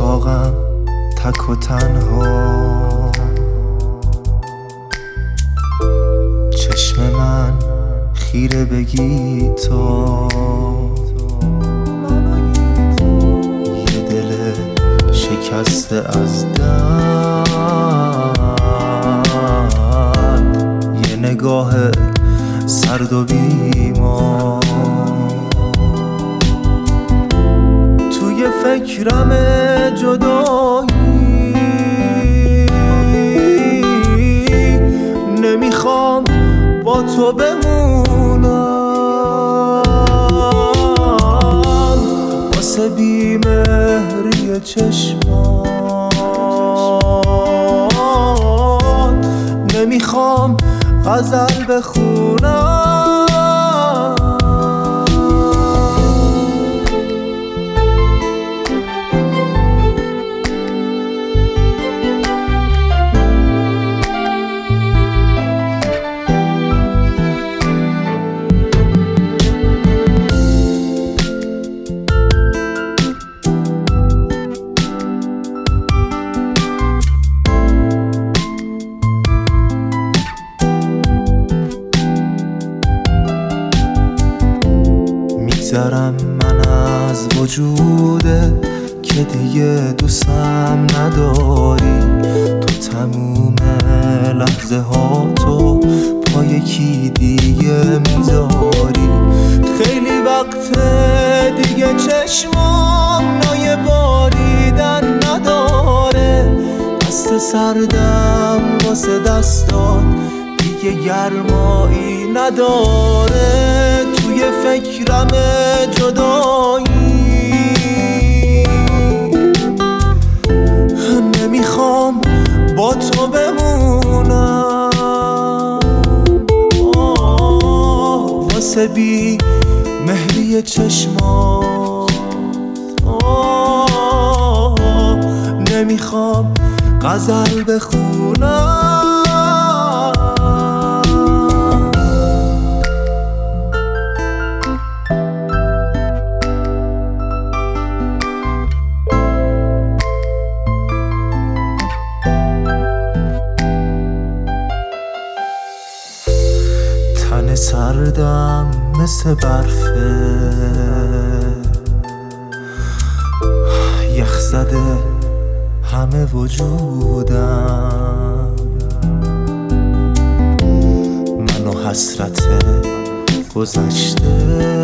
اتاقم تک و تنها، چشم من خیره بگی تو، یه دل شکسته از درد، یه نگاه سرد و بیمار، توی فکرم جدایی، نمیخوام با تو بمونم، واسه بیمهری چشمات نمیخوام غزل بخونم. میگذرم من از وجودت که دیگه دوستم نداری، تو تموم لحظه ها تو پای کی دیگه میذاری، خیلی وقت دیگه چشمام نای باریدن نداره، دست سردم واسه دستات دیگه گرمایی نداره، توی فکرم جدایی، نمیخوام با تو بمونم، واسه بی مهری چشمات نمیخوام غزل بخونم. تن سردم مثل برفه، یخ زده همه وجودم، من و حسرت گذشته،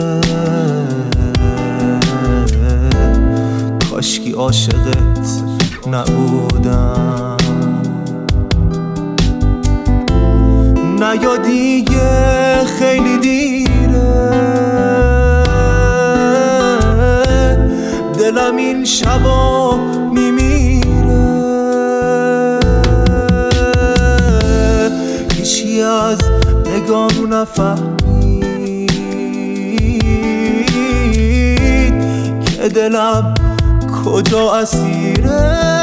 کاشکی عاشقت نبودم، نیا دیگه خیلی دیره، دلم این شبا میمیره، هیچی از نگام نفهمید که دلم کجا اسیره.